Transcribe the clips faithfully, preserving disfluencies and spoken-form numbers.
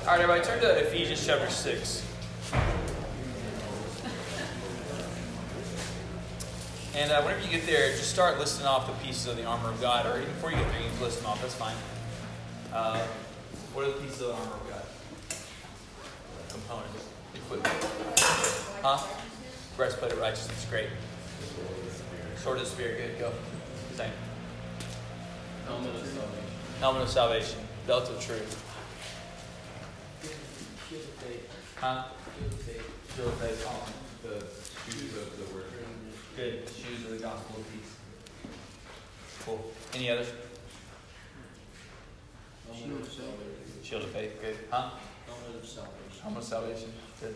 All right, everybody, turn to Ephesians chapter six. And uh, whenever you get there, just start listing off the pieces of the armor of God. Or even before you get there, you can list them off. That's fine. Uh, what are the pieces of the armor of God? Components. Equipment. Huh? Breastplate of righteousness. Great. Sword of the Spirit. Good. Go. Same. Helmet of salvation. Helmet of salvation. Belt of truth. Shield of faith. Huh? Shield of faith. Shield of faith. Oh. The shoes of the word. Good. Shoes of the gospel of peace. Cool. Any others? Helmet of salvation. Shield of faith. Good. Huh? Helmet of salvation. Helmet of salvation. Good.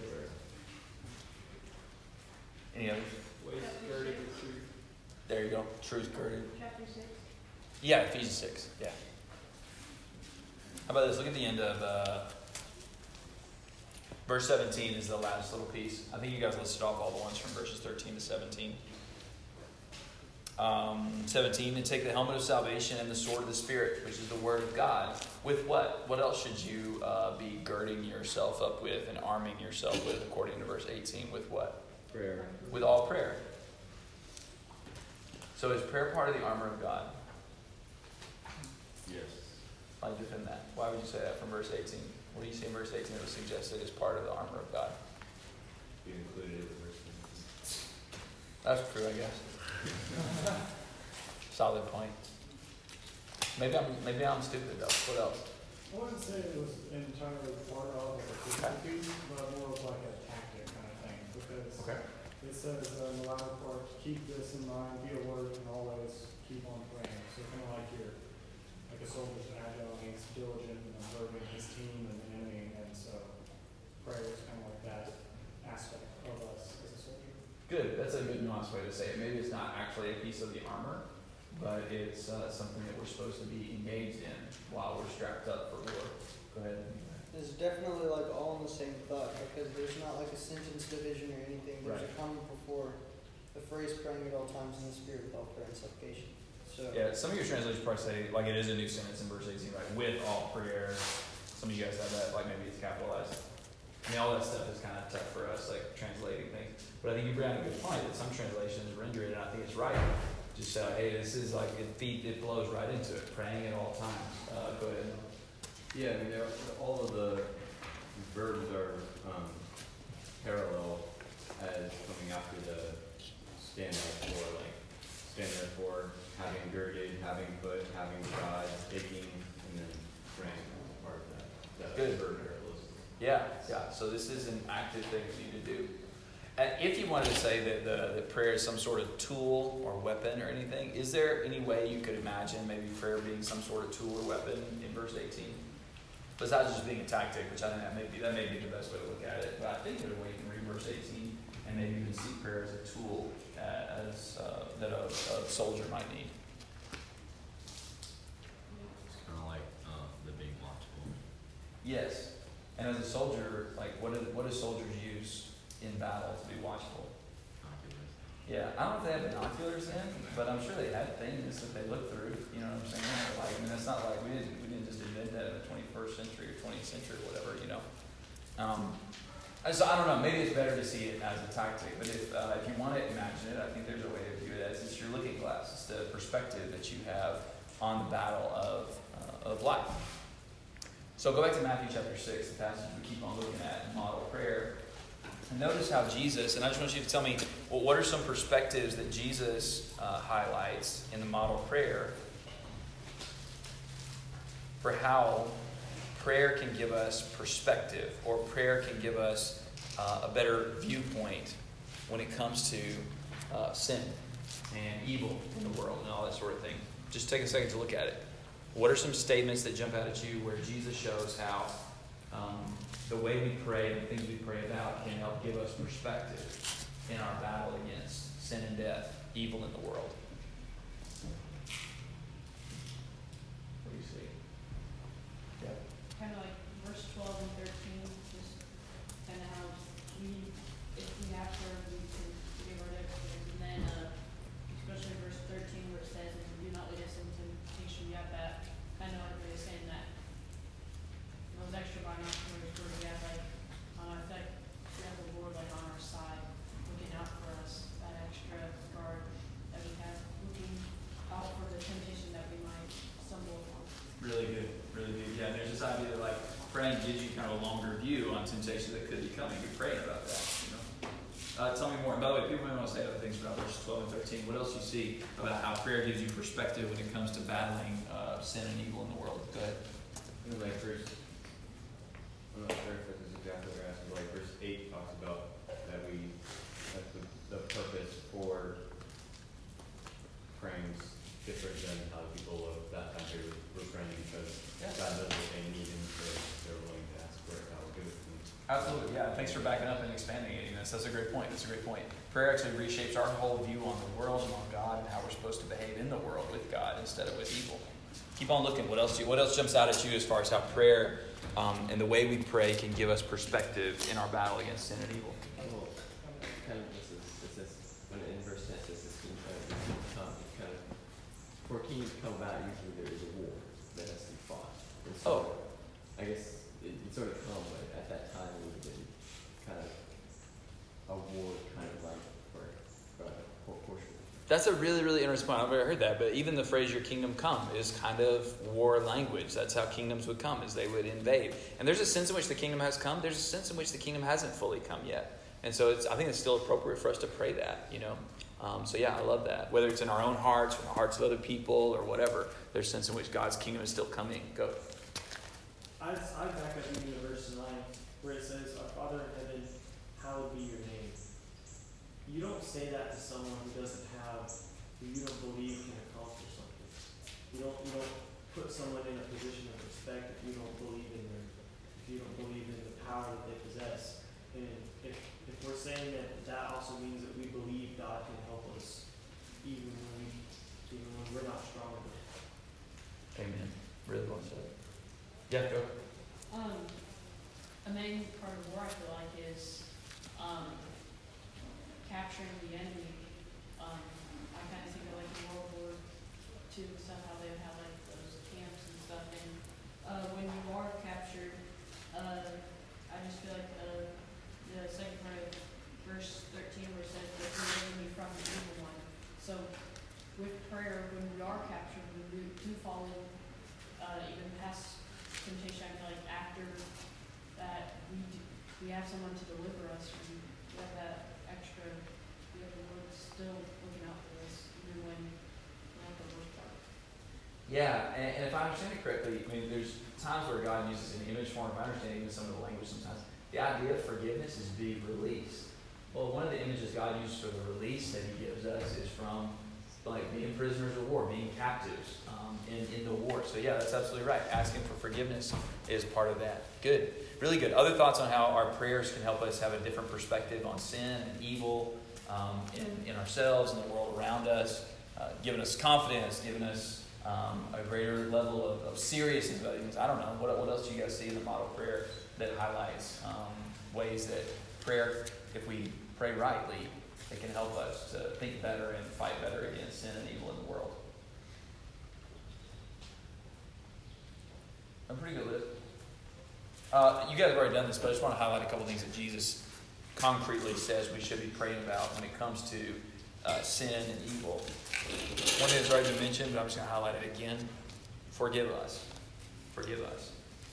Any others? Waist girded with truth. There you go. Truth girded. Chapter six. Yeah, Ephesians six. Yeah. How about this? Look at the end of uh, verse seventeen is the last little piece. I think you guys listed off all the ones from verses thirteen to seventeen. Um, seventeen, and take the helmet of salvation and the sword of the Spirit, which is the word of God. With what? What else should you uh, be girding yourself up with and arming yourself with, according to verse eighteen? With what? Prayer. With all prayer. So is prayer part of the armor of God? Yes. Why do you defend that? Why would you say that from verse eighteen? What do you see in verse eighteen that would suggest it is part of the armor of God? Be included in the verse. That's true, I guess. Solid point. Maybe I'm maybe I'm stupid though. What else? I wouldn't say it was entirely part of like a physical piece, but more of like a tactic kind of thing. Because Okay. it says uh, in the latter part, keep this in mind, be alert, and always keep on praying. So kind of like you're like a soldier's agile, and he's diligent and observing his team and the enemy, and so prayer is kind of like that aspect of us as a soldier. Good. That's a good nuanced way to say it. Maybe it's not actually a piece of the armor, but it's uh, something that we're supposed to be engaged in while we're strapped up for war. Go ahead. It's definitely like all in the same thought, because there's not like a sentence division or anything. There's Right. a comment before the phrase praying at all times in the Spirit with all prayer and supplication. So Yeah, some of your translations probably say, like it is a new sentence in verse eighteen, right? With all prayer. Some of you guys have that, like maybe it's capitalized. I mean, all that stuff is kind of tough for us, like translating things. But I think you bring out a good point that some translations render it, and I think it's right. Just say, hey, this is like, it feed, it flows right into it. Praying at all times. Uh, go ahead. Yeah, I mean, they're, all of the verbs are um, parallel as coming after the stand up for, like, stand there for, having girded, having put, having tried, taking, and then praying is part of that. That Good. verb parallelism. Yeah, yeah. So this is an active thing we need to do. And if you wanted to say that the that prayer is some sort of tool or weapon or anything, is there any way you could imagine maybe prayer being some sort of tool or weapon in verse eighteen? Besides just being a tactic, which I think that may be that may be the best way to look at it. But I think there's a way you can read verse eighteen and maybe even see prayer as a tool uh, as uh, that a, a soldier might need. It's kind of like uh, the big watchful. Yes. And as a soldier, like what do what do soldiers use in battle to be watchful? Oculus. Yeah, I don't know if they have binoculars then, but I'm sure they had things that they looked through. You know what I'm saying? Like, I mean, that's not like we didn't we didn't just invent that in the twenty-first century or twentieth century or whatever. You know. Um, and so I don't know. Maybe it's better to see it as a tactic. But if uh, if you want to imagine it, I think there's a way to view it as it's your looking glass. It's the perspective that you have on the battle of uh, of life. So go back to Matthew chapter six, the passage we keep on looking at in model prayer. And notice how Jesus, and I just want you to tell me, well, what are some perspectives that Jesus uh, highlights in the model prayer for how prayer can give us perspective, or prayer can give us uh, a better viewpoint when it comes to uh, sin and evil in the world and all that sort of thing. Just take a second to look at it. What are some statements that jump out at you where Jesus shows how um, the way we pray and the things we pray about can help give us perspective in our battle against sin and death, evil in the world? What do you see? Yeah. Kind of like verse twelve and thirteen, just kind of how we, if we have to, we can give our declarations. And then, uh, especially verse thirteen where it says, and do not lead us into temptation. You have that kind of like really saying that those extra binoculars praying gives you kind of a longer view on temptation that could be coming. You're praying about that, you know. Uh, tell me more. And by the way, people may want to say other things about verses twelve and thirteen. What else you see about how prayer gives you perspective when it comes to battling uh, sin and evil in the world? Go ahead. And like verse, I'm not sure if this is exactly what you're asking, but like verse eight talks about that we, that the, the purpose for praying is different than how people of that time period were praying because Yes. God knows what they need and they're, they're willing to ask for it. God will give it to them. Absolutely, yeah. Thanks for backing up and expanding it. That's, that's a great point. That's a great point. Prayer actually reshapes our whole view on the world and on God and how we're supposed to behave in the world with God instead of with evil. Keep on looking. What else? Do you, what else jumps out at you as far as how prayer um, and the way we pray can give us perspective in our battle against sin and evil? Well, kind of this is, this is, when in verse ten, this is kingdom, uh, this kingdom come, it's kind of, for a kingdom to come about, usually there is a war that has to be fought. And so, Oh. I guess it, it sort of come, but at that time it would have been kind of a war, kind of like for, for a portion. That's a really, really interesting point. I've never heard that, but even the phrase "your kingdom come" is kind of war language. That's how kingdoms would come, is they would invade. And there's a sense in which the kingdom has come. There's a sense in which the kingdom hasn't fully come yet. And so it's, I think it's still appropriate for us to pray that, you know. Um, so yeah, I love that. Whether it's in our own hearts or the hearts of other people or whatever, there's a sense in which God's kingdom is still coming. Go. I, I back up into verse nine where it says, "Our Father in heaven, hallowed be your name." You don't say that to someone who doesn't have, who you don't believe can accomplish something. You don't, you don't put someone in a position of respect if you don't believe in their, if you don't believe in the power that they possess. And if, if we're saying that, that also means that we believe God can help us even when we, even when we're not strong enough. Amen. Really well said. Yeah, go. Um, a main part of war I feel like is, um, capturing the enemy. Um, I kind of think of like in World War Two and stuff, how they would have like those camps and stuff. And uh, when you are captured, uh, I just feel like uh, the second part of verse thirteen where it says that you deliver me from the evil one. So with prayer, when we are captured, we do, do fall in, uh, even past temptation. I feel like after that, we do, we have someone to deliver us. We have that extra. We have the Lord still looking out for us, even when we're not the worst part. Yeah, and, and if I understand it correctly, I mean, there's times where God uses an image form. I understand even some of the language sometimes. The idea of forgiveness is being released. Well, one of the images God uses for the release that He gives us is from like being prisoners of war, being captives um, in, in the war. So yeah, that's absolutely right. Asking for forgiveness is part of that. Good. Really good. Other thoughts on how our prayers can help us have a different perspective on sin and evil um, in, in ourselves and the world around us, uh, giving us confidence, giving us um, a greater level of, of seriousness about things. I don't know. What, what else do you guys see in the model prayer that highlights um, ways that prayer, if we pray rightly, it can help us to think better and fight better against sin and evil in the world? A pretty good list. Uh, you guys have already done this, but I just want to highlight a couple things that Jesus concretely says we should be praying about when it comes to uh, sin and evil. One thing that's already been mentioned, but I'm just going to highlight it again. Forgive us. Forgive us.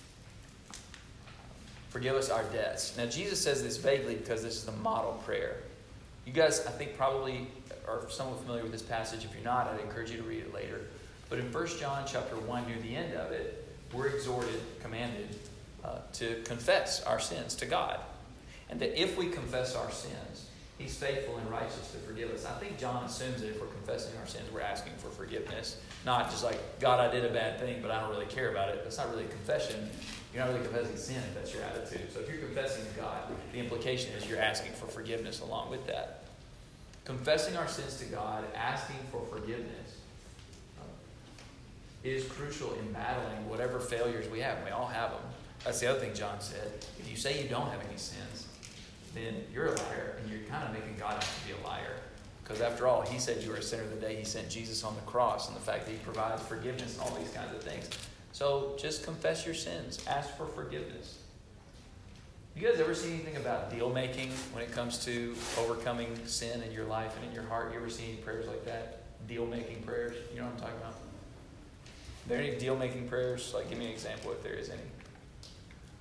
Forgive us our debts. Now, Jesus says this vaguely because this is the model prayer. You guys, I think, probably are somewhat familiar with this passage. If you're not, I'd encourage you to read it later. But in First John chapter one, near the end of it, we're exhorted, commanded, uh, to confess our sins to God. And that if we confess our sins, He's faithful and righteous to forgive us. I think John assumes that if we're confessing our sins, we're asking for forgiveness. Not just like, God, I did a bad thing, but I don't really care about it. That's not really a confession. You're not really confessing sin if that's your attitude. So if you're confessing to God, the implication is you're asking for forgiveness along with that. Confessing our sins to God, asking for forgiveness, um, is crucial in battling whatever failures we have. We all have them. That's the other thing John said. If you say you don't have any sins, then you're a liar, and you're kind of making God out to be a liar. Because after all, He said you were a sinner the day He sent Jesus on the cross, and the fact that He provides forgiveness and all these kinds of things. So just confess your sins. Ask for forgiveness. You guys ever see anything about deal making when it comes to overcoming sin in your life and in your heart? You ever see any prayers like that? Deal making prayers? You know what I'm talking about? Are there any deal making prayers? Like, give me an example if there is any.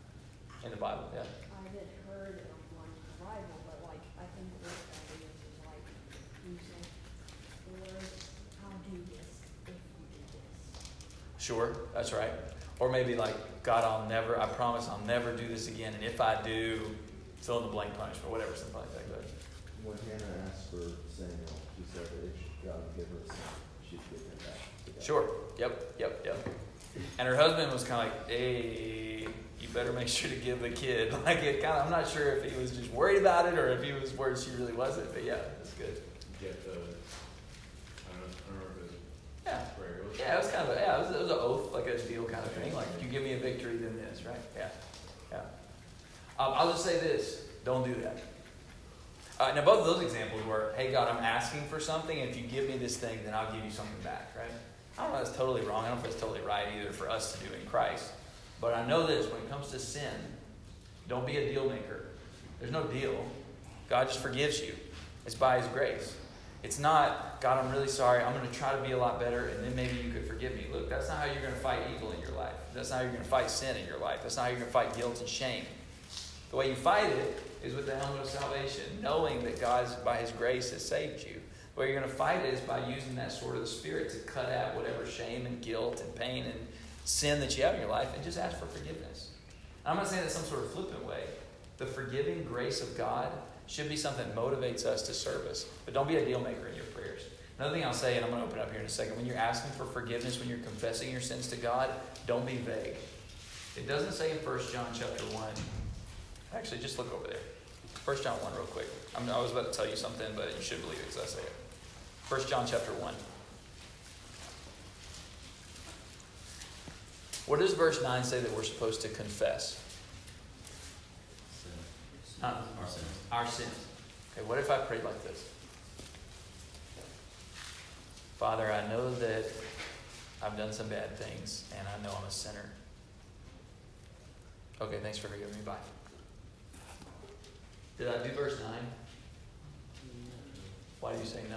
in the Bible, yeah. I had heard of one arrival, but like, I think the word that I use is like, you say, Lord, I'll do this if you do this. Sure, that's right. Or maybe like, God, I'll never, I promise I'll never do this again, and if I do, fill in the blank punishment, whatever, something like that. Good. When Hannah asked for Samuel, she said that if God would give her a son, she'd give him back to God. Sure. Yep, yep, yep. And her husband was kind of like, hey, you better make sure to give the kid. Like, it kind of, I'm not sure if he was just worried about it or if he was worried she really wasn't, but yeah, that's good. Get the, I don't know, I don't remember if it was Yeah. prayer. was- Yeah, it was kind of a, yeah, it was, it was an oath, like a deal kind of thing. Like, you give me a victory, then this, right? Yeah, yeah. Um, I'll just say this: don't do that. Uh, now, both of those examples were, "Hey God, I'm asking for something, and if you give me this thing, then I'll give you something back." Right? I don't know if that's totally wrong. I don't know if that's totally right either for us to do in Christ. But I know this: when it comes to sin, don't be a deal maker. There's no deal. God just forgives you. It's by His grace. It's not, God, I'm really sorry. I'm going to try to be a lot better, and then maybe you could forgive me. Look, that's not how you're going to fight evil in your life. That's not how you're going to fight sin in your life. That's not how you're going to fight guilt and shame. The way you fight it is with the helmet of salvation, knowing that God, by His grace, has saved you. The way you're going to fight it is by using that sword of the Spirit to cut out whatever shame and guilt and pain and sin that you have in your life, and just ask for forgiveness. And I'm not saying that some sort of flippant way. The forgiving grace of God should be something that motivates us to service. But don't be a deal maker in your prayers. Another thing I'll say, and I'm going to open up here in a second, when you're asking for forgiveness, when you're confessing your sins to God, don't be vague. It doesn't say in First John chapter one. Actually, just look over there. First John one real quick. I'm, I was about to tell you something, but you should believe it because I say it. First John chapter one. What does verse nine say that we're supposed to confess? Sin. Huh? Our sins. Our sins. Okay, what if I prayed like this? Father, I know that I've done some bad things, and I know I'm a sinner. Okay, thanks for forgiving me. Bye. Did I do verse nine? Why do you say no?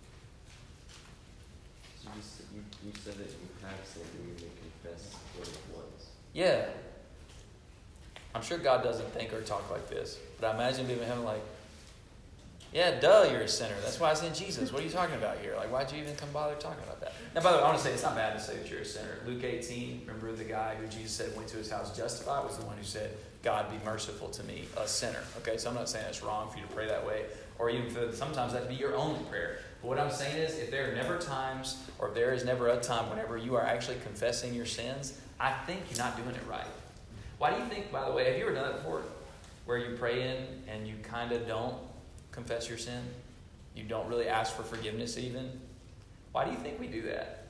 So you, s- you, you said that you have sinned and you may confess what it was. Yeah. I'm sure God doesn't think or talk like this, but I imagine being him like, yeah, duh, you're a sinner. That's why I sent Jesus. What are you talking about here? Like, why'd you even come bother talking about that? Now, by the way, I want to say it's not bad to say that you're a sinner. Luke eighteen, remember the guy who Jesus said went to his house justified was the one who said, God, be merciful to me, a sinner. Okay, so I'm not saying it's wrong for you to pray that way, or even for sometimes that'd be your only prayer. But what I'm saying is, if there are never times, or if there is never a time whenever you are actually confessing your sins, I think you're not doing it right. Why do you think, by the way, have you ever done that before? Where you pray in and you kind of don't confess your sin? You don't really ask for forgiveness even? Why do you think we do that?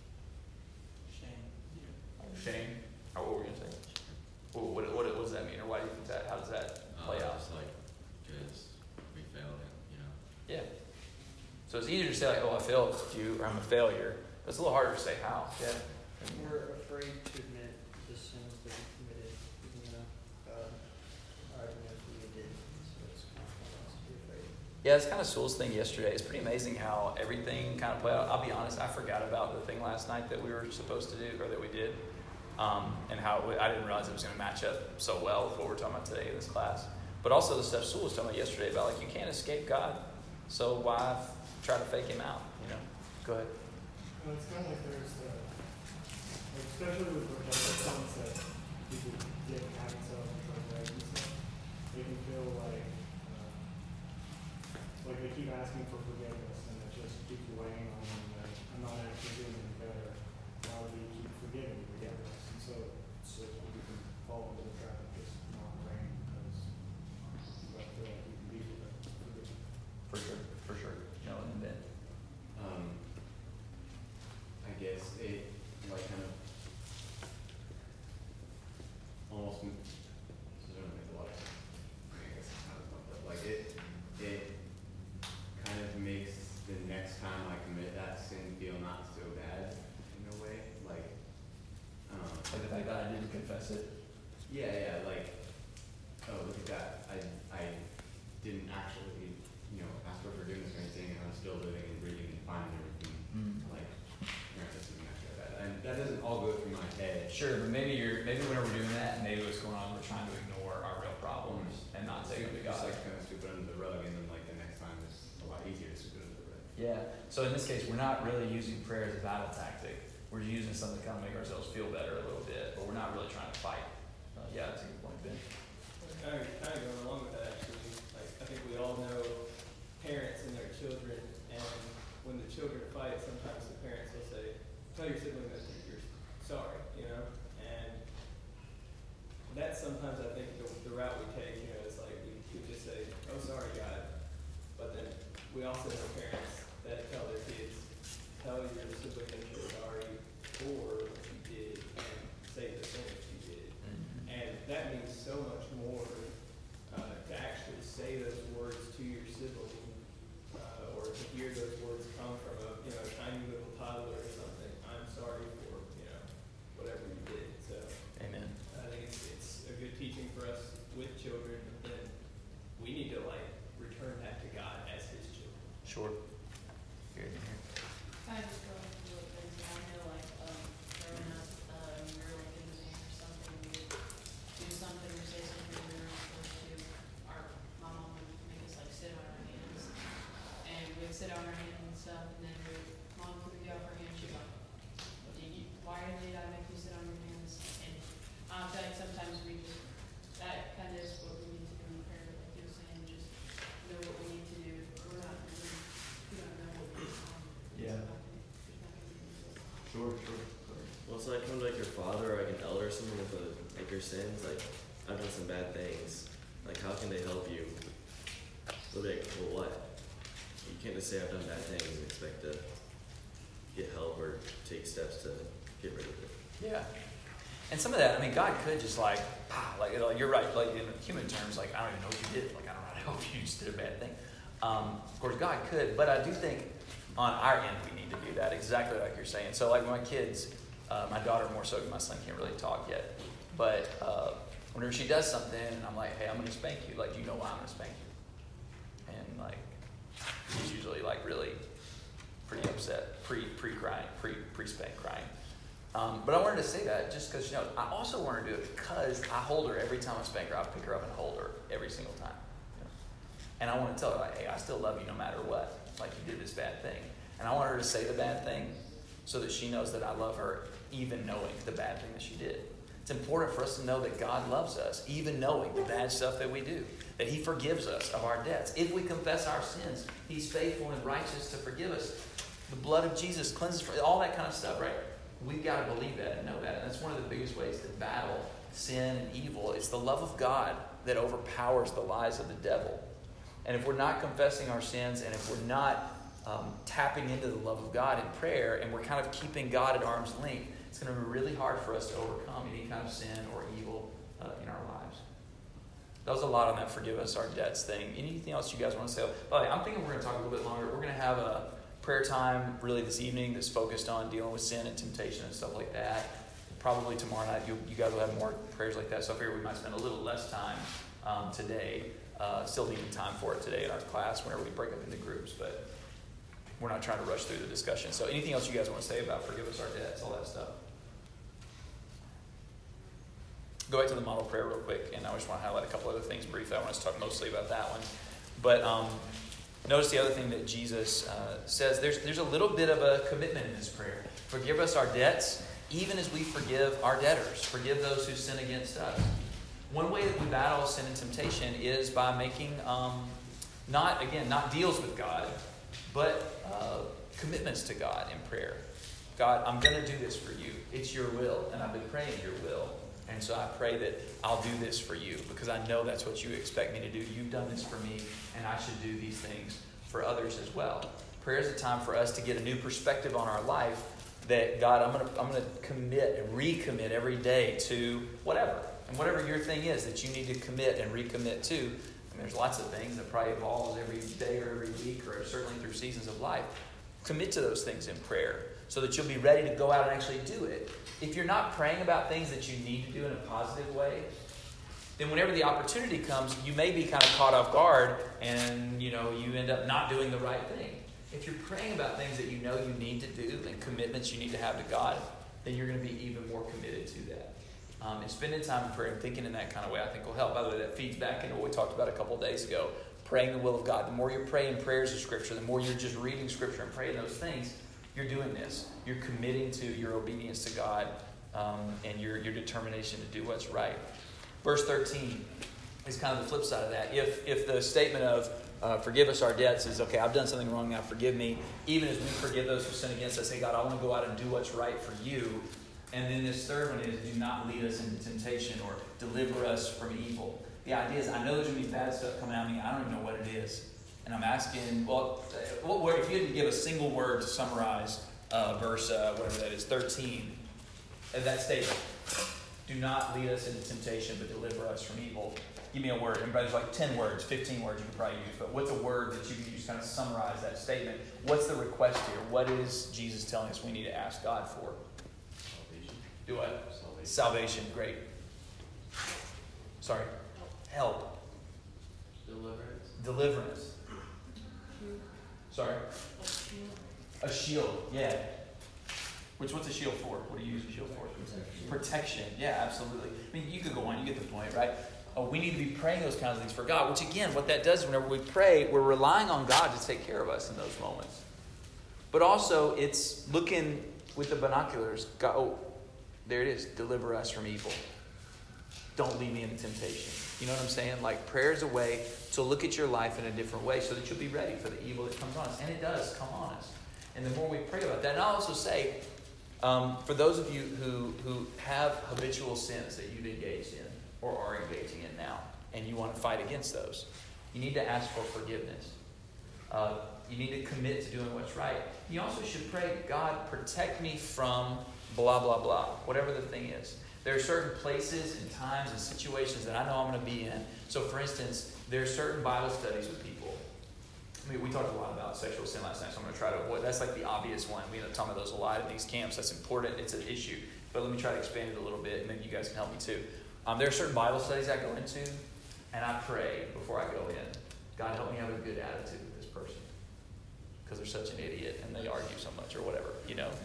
Shame. Shame? Or what were we going to say? Well, what, what, what does that mean? Or why do you think that? How does that play Uh, out? It's like, because we failed it, you know. Yeah. So it's easier to say, like, oh, I failed you, or I'm a failure. But it's a little harder to say how. Yeah. We're afraid to admit the sins that we committed, even though God already knows we did. So it's kind of hard to be afraid. Yeah, it's kind of Sewell's thing yesterday. It's pretty amazing how everything kind of played out. I'll be honest, I forgot about the thing last night that we were supposed to do, or that we did. Um, and how it, I didn't realize it was going to match up so well with what we're talking about today in this class. But also the stuff Sewell was talking about yesterday about, like, you can't escape God. So why f- try to fake Him out, you know? Go ahead. Well, it's kind of like there's the, like especially with repetitive sins that people get habits of and try to break and stuff, they can feel like, uh, like they keep asking for forgiveness and it just keeps weighing on them that I'm not actually doing any better. Why would you keep forgiving forgiveness? And so, so you can fall into the trap of just not praying because you don't feel like you can be forgiven. For sure, for sure. No, and then. Um, I guess it, like, kind of almost, m- this is gonna make a lot of sense. I guess it's kind of fucked up. Like, it, it kind of makes the next time I commit that sin feel not so bad in a way. Like, um, Like the fact that I didn't confess it. yeah, yeah, like, oh, look at that. I, I didn't actually, you know, ask for forgiveness or anything, and I'm still living and breathing and fine and everything. Like, yeah, this isn't actually that bad. And that doesn't all go through my head. Sure, but maybe you're maybe whenever we're doing that, maybe what's going on, we're trying to ignore take them to Just God. like kind of sweep it under the rug, and then like the next time it's a lot easier to sweep it under the rug. Yeah. So in this case, we're not really using prayer as a battle tactic. We're using something to kind of make ourselves feel better a little bit, but we're not really trying to fight. Uh, yeah, that's a good point, Ben. Kind of, kind of going along with that, actually, like, I think we all know parents and their children, and when the children fight, sometimes the parents will say, tell your sibling that you're sorry, you know? And that's sometimes, I think, the, the route we take, you know, is like, we, we just say, oh, sorry, God. But then we also know parents that tell their kids, tell your sibling that you're sorry for what you did, and say the thing that you did. And that means so much more uh, to actually say those words to your sibling, uh, or to hear those words come from a you know tiny little toddler or something. I'm sorry for you know whatever you did. So Amen. I think it's it's a good teaching for us with children. But then we need to like return that to God as His children. Sure. Good. Kind of just going through what things, I know like, um, growing up, uh, we were like in the band or something, we would do something or say something we weren't supposed to. Our, my mom would make us like sit on our hands, and we'd sit on our hands and stuff, and then we, mom would get off our hands, she'd be like, "Do you, why did I make you sit on your hands?" And I feel like sometimes we just, that kind of is what we need to do in prayer, like you were saying, just know what we need to do. We're not really, we don't know what we're doing. Yeah. Sure, sure. Well, it's like come to like your father or like an elder or someone with a, like your sins, like I've done some bad things. Like how can they help you? They'll be like, well, what? You can't just say I've done bad things and expect to get help or take steps to get rid of it. Yeah. And some of that, I mean, God could just like, ah, like, like you're right, like in human terms, like I don't even know what you did. Like I don't know how to help you, you just did a bad thing. Um, of course, God could, but I do think on our end we need to do that exactly like you're saying. So like my kids, uh, my daughter more so, my son can't really talk yet, but uh, whenever she does something, and I'm like, hey, I'm going to spank you. Like, do you know why I'm going to spank you? And like, she's usually like really pretty upset, pre pre crying, pre pre spank crying. Um, but I wanted to say that just because she knows. I also want to do it because I hold her every time I spank her. I pick her up and hold her every single time. You know? And I want to tell her, like, hey, I still love you no matter what. Like you did this bad thing. And I want her to say the bad thing so that she knows that I love her even knowing the bad thing that she did. It's important for us to know that God loves us, even knowing the bad stuff that we do. That He forgives us of our debts. If we confess our sins, He's faithful and righteous to forgive us. The blood of Jesus cleanses from all that kind of stuff, right? We've got to believe that and know that. And that's one of the biggest ways to battle sin and evil. It's the love of God that overpowers the lies of the devil. And if we're not confessing our sins, and if we're not um, tapping into the love of God in prayer, and we're kind of keeping God at arm's length, it's going to be really hard for us to overcome any kind of sin or evil uh, in our lives. That was a lot on that forgive us our debts thing. Anything else you guys want to say? By the way, I'm thinking we're going to talk a little bit longer. We're going to have a prayer time really this evening that's focused on dealing with sin and temptation and stuff like that. Probably tomorrow night you, you guys will have more prayers like that. So I figure we might spend a little less time um, today. Uh, still needing time for it today in our class whenever we break up into groups, but we're not trying to rush through the discussion. So anything else you guys want to say about forgive us our debts, all that stuff? Go back to the model prayer real quick, and I just want to highlight a couple other things briefly. I want us to talk mostly about that one. But um, notice the other thing that Jesus uh, says. There's, there's a little bit of a commitment in this prayer. Forgive us our debts, even as we forgive our debtors. Forgive those who sin against us. One way that we battle sin and temptation is by making, um, not, again, not deals with God, but uh, commitments to God in prayer. God, I'm going to do this for you. It's your will, and I've been praying your will. And so I pray that I'll do this for you because I know that's what you expect me to do. You've done this for me, and I should do these things for others as well. Prayer is a time for us to get a new perspective on our life that, God, I'm going to I'm going to commit and recommit every day to whatever. And whatever your thing is that you need to commit and recommit to. I mean, there's lots of things that probably evolve every day or every week or certainly through seasons of life. Commit to those things in prayer so that you'll be ready to go out and actually do it. If you're not praying about things that you need to do in a positive way, then whenever the opportunity comes, you may be kind of caught off guard and, you know, you end up not doing the right thing. If you're praying about things that you know you need to do and commitments you need to have to God, then you're going to be even more committed to that. Um, and spending time in prayer and thinking in that kind of way, I think will help. By the way, that feeds back into what we talked about a couple of days ago. Praying the will of God. The more you're praying prayers of Scripture, the more you're just reading Scripture and praying those things, you're doing this. You're committing to your obedience to God um, and your, your determination to do what's right. Verse thirteen is kind of the flip side of that. If, if the statement of uh, forgive us our debts is, okay, I've done something wrong, now forgive me. Even as we forgive those who sin against us, hey, God, I want to go out and do what's right for you. And then this third one is, do not lead us into temptation or deliver us from evil. The idea is, I know there's going to be bad stuff coming at me. I don't even know what it is. And I'm asking, well, what word, if you had to give a single word to summarize uh, verse, uh, whatever that is, thirteen, of that statement, do not lead us into temptation, but deliver us from evil. Give me a word. Everybody's like ten words, fifteen words you could probably use. But what's a word that you can use to kind of summarize that statement? What's the request here? What is Jesus telling us we need to ask God for? Salvation. Do what? Salvation. Salvation. Great. Sorry. Help. Deliverance. Deliverance. Sorry. A shield. Yeah. Which what's a shield for? What do you use a shield for? Protection. Protection. Yeah, absolutely. I mean, you could go on. You get the point, right? Oh, we need to be praying those kinds of things for God. Which again, what that does is whenever we pray, we're relying on God to take care of us in those moments. But also, it's looking with the binoculars. God, oh, there it is. Deliver us from evil. Don't lead me into temptation. You know what I'm saying? Like, prayer is a way to look at your life in a different way so that you'll be ready for the evil that comes on us. And it does come on us. And the more we pray about that, and I'll also say, um, for those of you who, who have habitual sins that you've engaged in or are engaging in now, and you want to fight against those, you need to ask for forgiveness. Uh, you need to commit to doing what's right. You also should pray, God, protect me from blah, blah, blah, whatever the thing is. There are certain places and times and situations that I know I'm going to be in. So, for instance, there are certain Bible studies with people. I mean, we talked a lot about sexual sin last night, so I'm going to try to avoid. That's like the obvious one. We end up talking about those a lot in these camps. That's important. It's an issue. But let me try to expand it a little bit, and maybe you guys can help me too. Um, there are certain Bible studies I go into, and I pray before I go in. God, help me have a good attitude with this person. Because they're such an idiot, and they argue so much, or whatever, you know.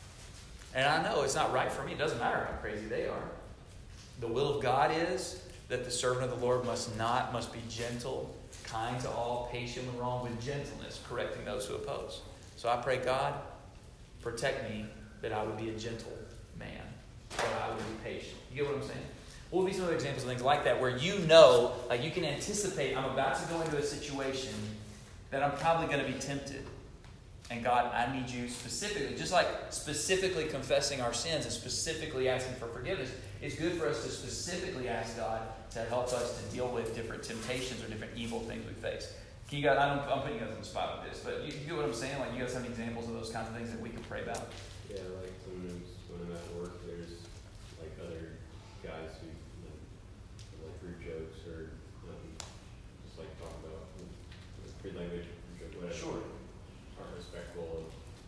And I know it's not right for me. It doesn't matter how crazy they are. The will of God is that the servant of the Lord must not, must be gentle, kind to all, patient when wrong, with gentleness, correcting those who oppose. So I pray, God, protect me that I would be a gentle man, that I would be patient. You get what I'm saying? What would be some other examples of things like that where you know, like you can anticipate, I'm about to go into a situation that I'm probably going to be tempted. And God, I need you specifically, just like specifically confessing our sins and specifically asking for forgiveness, it's good for us to specifically ask God to help us to deal with different temptations or different evil things we face. Can you guys, I don't, I'm putting you guys on the spot with this, but you, you get what I'm saying? Like, you guys have any examples of those kinds of things that we can pray about? Yeah, like sometimes when I'm at work, there's like other guys who like, like rude jokes or um, just like talk about like, free language, whatever. Sure. Aren't respectful of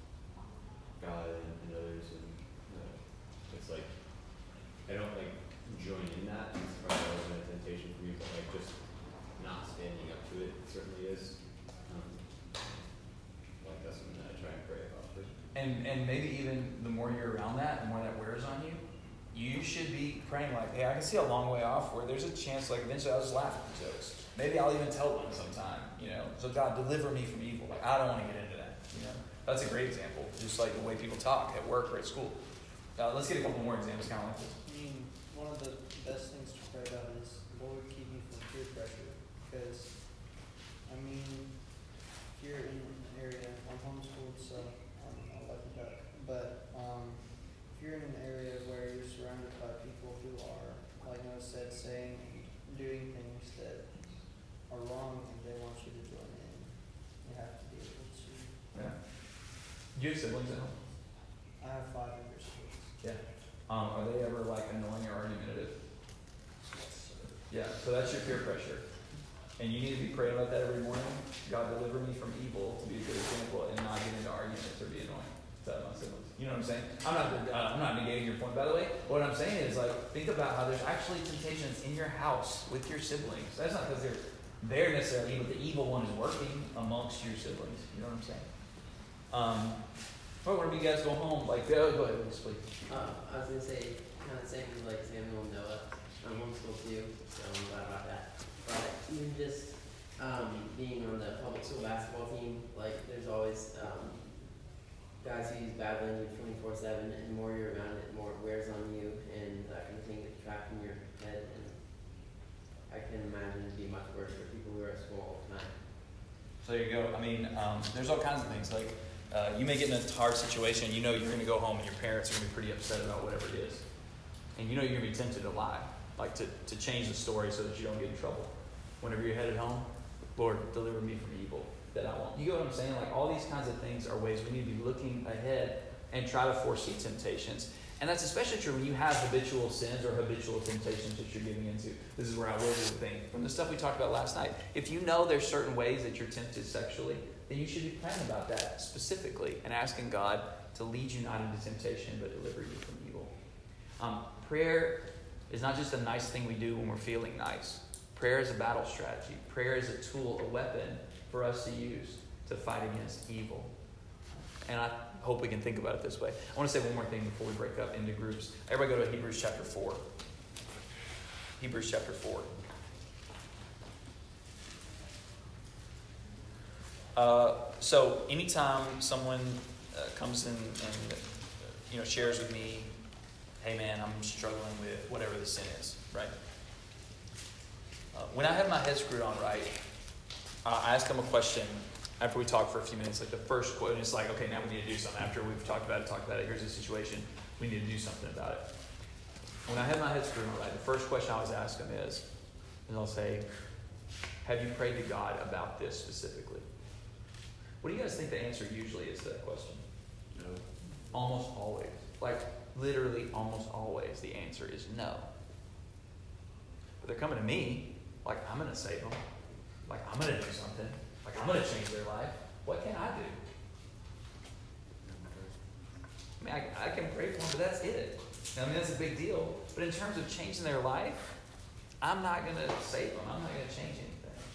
God and, and others, and uh, it's like I don't like join in that. It's probably always been a temptation for me, but like just not standing up to it certainly is. Um, like that's something that I try and pray about. But And and maybe even the more you're around that, the more that wears on you, you should be praying like, hey, I can see a long way off where there's a chance like eventually I'll just laugh at the jokes. Maybe I'll even tell one sometime, you know. So God, deliver me from evil. Like I don't want to get into that, you know. That's a great example, just like the way people talk at work or at school. Uh, let's get a couple more examples kind of like this. I mean, one of the best things to pray about is, Lord, keep me from peer pressure. Because, I mean, if you're in an area, I'm homeschooled, so I'm a lucky duck. But um, if you're in an area where you're surrounded by people who are, like Noah said, saying and doing things that are wrong and they want you to join in, you have to be able to. Yeah. Do you have siblings at home? I have five younger siblings. Yeah. Um, are they ever like annoying or argumentative? Yeah. So that's your peer pressure. And you need to be praying about that every morning. God, deliver me from evil, to be a good example, and not get into arguments or be annoying to my siblings. You know what I'm saying? I'm not. Uh, I'm not negating your point, by the way. What I'm saying is, like, think about how there's actually temptations in your house with your siblings. That's not because they're there necessarily, but the evil one is working amongst your siblings. You know what I'm saying? Um, Or whenever you guys go home, like, oh, go ahead, Lucas, please. Uh, I was gonna say, kind of same with like Samuel and Noah. I'm homeschooled too, so I'm glad about that. But even just um, being on the public school basketball team, like there's always um, guys who use bad language twenty-four seven, and the more you're around it, the more it wears on you, and that kind of thing gets trapped in your head. And I can imagine it'd be much worse for people who are at school all the time. So there you go. I mean, um, there's all kinds of things. Like, uh, you may get in a hard situation. You know you're going to go home and your parents are going to be pretty upset about whatever it is. And you know you're going to be tempted to lie, like to, to change the story so that you don't get in trouble. Whenever you're headed home, Lord, deliver me from evil that I won't. You get what I'm saying? Like, all these kinds of things are ways we need to be looking ahead and try to foresee temptations. And that's especially true when you have habitual sins or habitual temptations that you're giving into. This is where I will do the thing. From the stuff we talked about last night, if you know there's certain ways that you're tempted sexually, then you should be praying about that specifically and asking God to lead you not into temptation but deliver you from evil. Um, prayer is not just a nice thing we do when we're feeling nice. Prayer is a battle strategy. Prayer is a tool, a weapon for us to use to fight against evil. And I hope we can think about it this way. I want to say one more thing before we break up into groups. Everybody go to Hebrews chapter four. Hebrews chapter four. Uh, so anytime someone uh, comes in and uh, you know shares with me, hey man, I'm struggling with whatever the sin is, right? Uh, when I have my head screwed on right, uh, I ask them a question after we talk for a few minutes. Like the first question, it's like, okay, now we need to do something. After we've talked about it, talked about it, here's the situation, we need to do something about it. When I have my head screwed on right, the first question I always ask them is, and they'll say, have you prayed to God about this specifically? What do you guys think the answer usually is to that question? No. Almost always. Like, literally almost always the answer is no. But they're coming to me, like, I'm going to save them. Like, I'm going to do something. Like, I'm going to change their life. What can I do? I mean, I, I can pray for them, but that's it. I mean, that's a big deal. But in terms of changing their life, I'm not going to save them. I'm not going to change anything.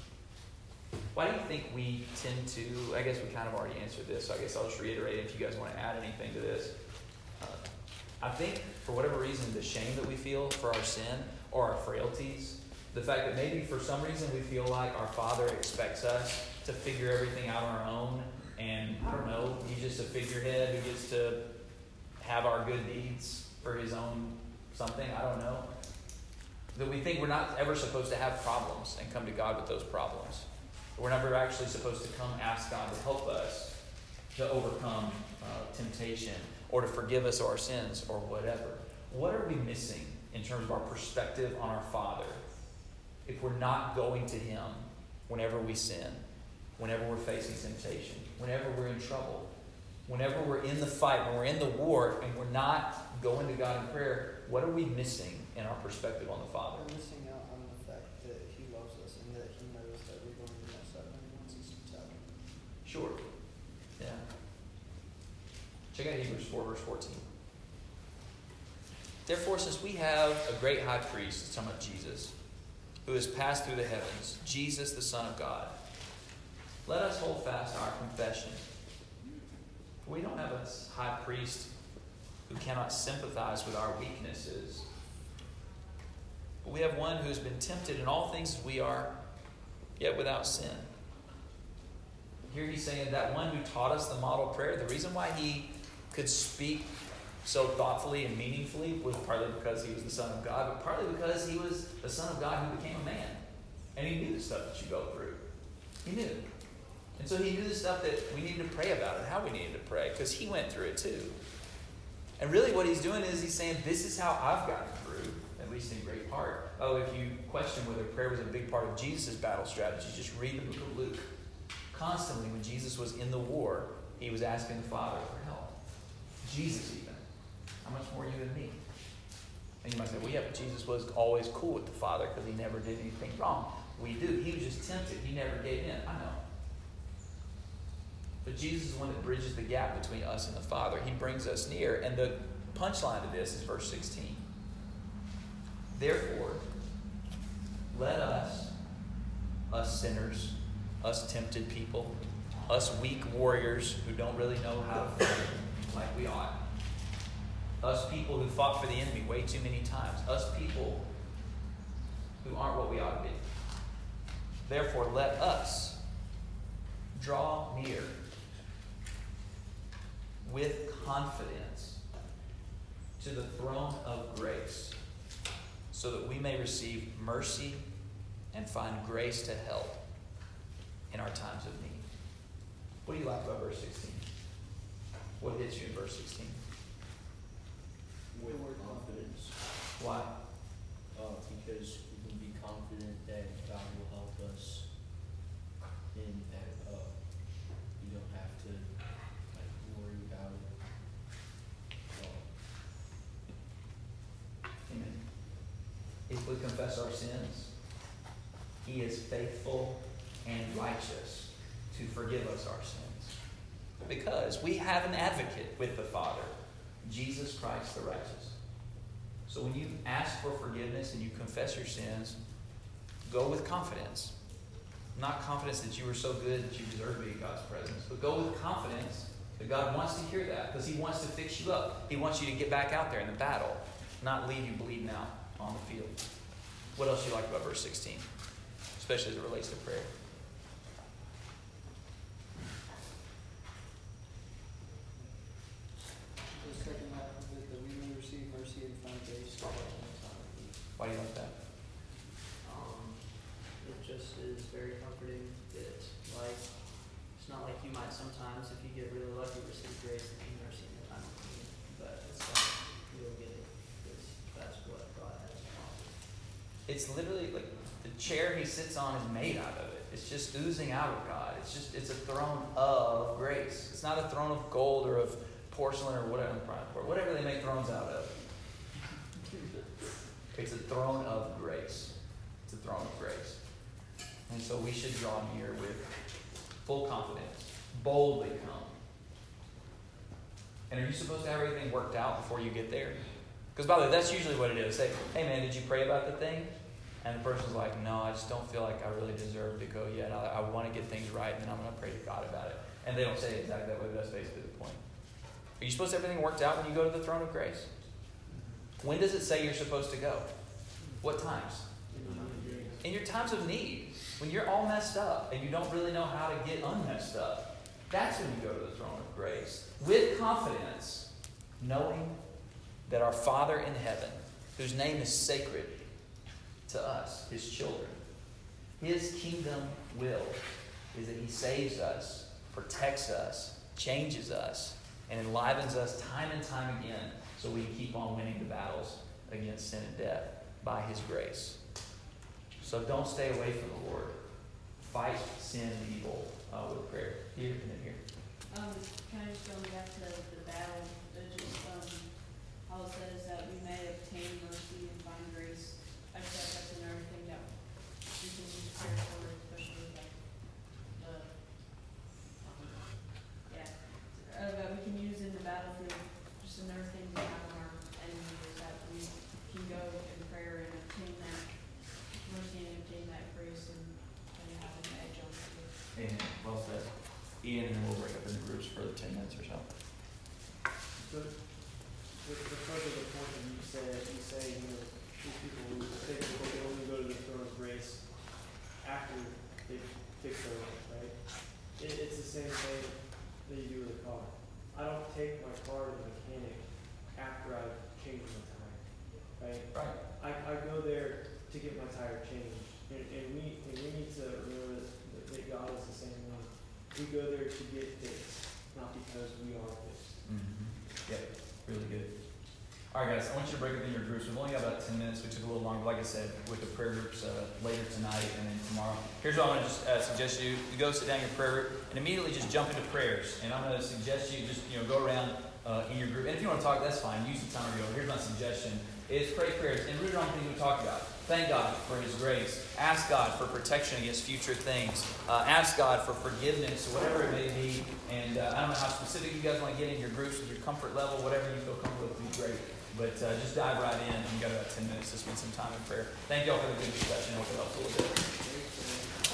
Why do you think we tend to, I guess we kind of already answered this, so I guess I'll just reiterate it if you guys want to add anything to this. Uh, I think, for whatever reason, the shame that we feel for our sin or our frailties, the fact that maybe for some reason we feel like our Father expects us to figure everything out on our own, and I don't know, He's just a figurehead who gets to have our good deeds for His own something, I don't know. That we think we're not ever supposed to have problems and come to God with those problems. We're never actually supposed to come ask God to help us to overcome uh, temptation or to forgive us our sins or whatever. What are we missing in terms of our perspective on our Father if we're not going to Him whenever we sin, whenever we're facing temptation, whenever we're in trouble, whenever we're in the fight, when we're in the war and we're not going to God in prayer? What are we missing in our perspective on the Father? We're missing out on the fact that He loves us and that He knows that we're going to mess up and He wants us to tell Him. Sure. Yeah. Check out Hebrews four, verse fourteen. Therefore, since we have a great high priest, it's talking about Jesus, who has passed through the heavens, Jesus, the Son of God, let us hold fast our confession. For we don't have a high priest who cannot sympathize with our weaknesses, but we have one who has been tempted in all things as we are, yet without sin. Here he's saying that one who taught us the model prayer, the reason why he could speak so thoughtfully and meaningfully was partly because he was the Son of God, but partly because he was the Son of God who became a man. And he knew the stuff that you go through. He knew. And so he knew the stuff that we needed to pray about and how we needed to pray, because he went through it too. And really what he's doing is he's saying, this is how I've gotten through, at least in great part. Oh, if you question whether prayer was a big part of Jesus' battle strategy, just read the book of Luke. Constantly, when Jesus was in the war, he was asking the Father for help. Jesus even. How much more you and me? And you might say, well, yeah, but Jesus was always cool with the Father because he never did anything wrong. We do. He was just tempted. He never gave in. I know. But Jesus is the one that bridges the gap between us and the Father. He brings us near. And the punchline to this is verse sixteen. Therefore, let us, us sinners, us tempted people, us weak warriors who don't really know how to fight, like we ought. Us people who fought for the enemy way too many times. Us people who aren't what we ought to be. Therefore, let us draw near with confidence to the throne of grace, so that we may receive mercy and find grace to help in our times of need. What do you like about verse sixteen? What hits you in verse sixteen? With confidence, Why? uh, because we can be confident that God will help us, and that uh, you don't have to like worry about it. So, Amen. If we confess our sins, He is faithful and righteous to forgive us our sins. Because we have an advocate with the Father, Jesus Christ the righteous. So when you ask for forgiveness and you confess your sins, go with confidence. Not confidence that you were so good that you deserve to be in God's presence, but go with confidence that God wants to hear that, because He wants to fix you up. He wants you to get back out there in the battle, not leave you bleeding out on the field. What else do you like about verse sixteen? Especially as it relates to prayer. The second half of it, that we may receive mercy and find grace to help in time of need. Why do you like that? Um, it just is very comforting that, like, it's not like you might sometimes, if you get really lucky, receive grace and mercy in the time of need, but it's like, you'll get it, because that's what God has to offer. It's literally like the chair He sits on is made out of it. It's just oozing out of God. It's just, it's a throne of grace. It's not a throne of gold or of porcelain or whatever, whatever they make thrones out of. It's a throne of grace. It's a throne of grace. And so we should draw near with full confidence, boldly come. And are you supposed to have everything worked out before you get there? Because by the way, that's usually what it is. Say, hey man, did you pray about the thing? And the person's like, no, I just don't feel like I really deserve to go yet. I, I want to get things right, and then I'm going to pray to God about it. And they don't say it exactly that way, but that's basically the point. Are you supposed to have everything worked out when you go to the throne of grace? When does it say you're supposed to go? What times? In your times of need. When you're all messed up and you don't really know how to get unmessed up. That's when you go to the throne of grace. With confidence, knowing that our Father in heaven, whose name is sacred to us, His children, His kingdom will is that He saves us, protects us, changes us, and enlivens us time and time again so we can keep on winning the battles against sin and death by His grace. So don't stay away from the Lord. Fight sin and evil uh, with prayer. Here and then here. Um, kind of just going back to the battle, it just, um, how it says that we may obtain mercy and find grace. I feel like that's another thing that we can use prayer for, especially like the, um, yeah, uh, that we can use in the battlefield. Just another thing to have on our enemy is that we can go in prayer and obtain that mercy and obtain that grace and, and have an edge on it. Amen. Well said. Ian, and then we'll break up into groups for the ten minutes or so. So, the, the further the point that you said, you say, you know, these people who think that they only go to the throne of grace after they fix their life, right? It, it's the same thing that you do with a car. I don't take my car to the mechanic after I've changed my tire, right? Right. I, I go there to get my tire changed, and, and we and we need to remember that, that God is the same way. We go there to get fixed, not because we are fixed. Mm-hmm. Yep. Really good. All right, guys. I want you to break up in your groups. We've only got about ten minutes. We took a little longer, like I said, with the prayer groups uh, later tonight and then tomorrow. Here's what I'm going to just uh, suggest you: you go sit down in your prayer group and immediately just jump into prayers. And I'm going to suggest you just you know go around uh, in your group. And if you want to talk, that's fine. Use the time to go. Here's my suggestion: is pray prayers and root on things we talked about. Thank God for His grace. Ask God for protection against future things. Uh, ask God for forgiveness, whatever it may be. And uh, I don't know how specific you guys want to get in your groups with your comfort level. Whatever you feel comfortable with would be great. But uh, just dive right in, and you've got about ten minutes to spend some time in prayer. Thank you all for the good discussion. I hope it helps a little bit.